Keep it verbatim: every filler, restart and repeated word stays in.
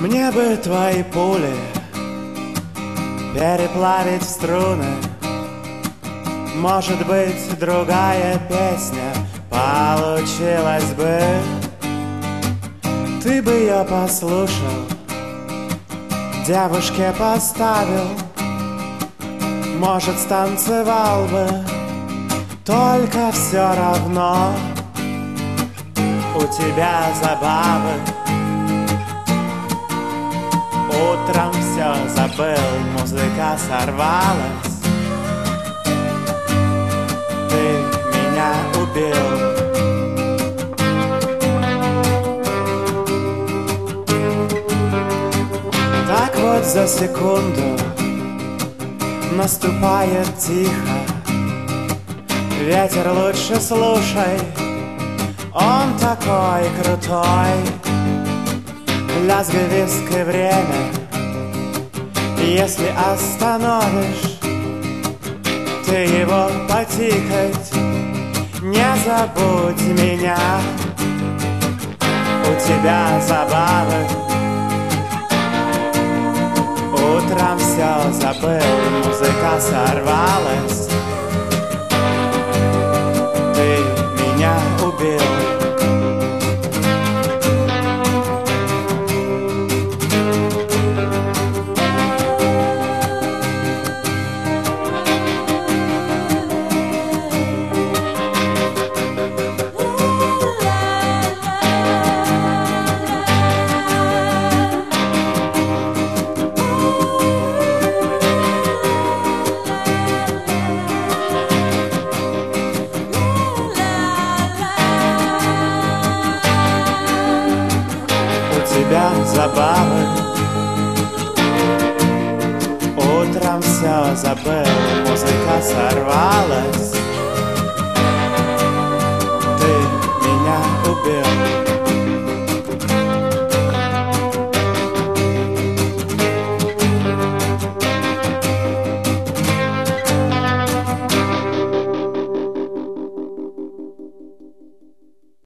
Мне бы твои пули переплавить в струны. Может быть, другая песня получилась бы. Ты бы ее послушал, девушке поставил, может, станцевал бы. Только все равно у тебя забавы. Утром все забыл, музыка сорвалась. Ты меня убил. Так вот за секунду наступает тихо. Ветер лучше слушай, он такой крутой. Лязгай виски время, если остановишь ты его потикать, не забудь меня. У тебя забавы. Утром все забыл, музыка сорвалась. Ты меня убил. Забавы. Утром все забыл, музыка сорвалась.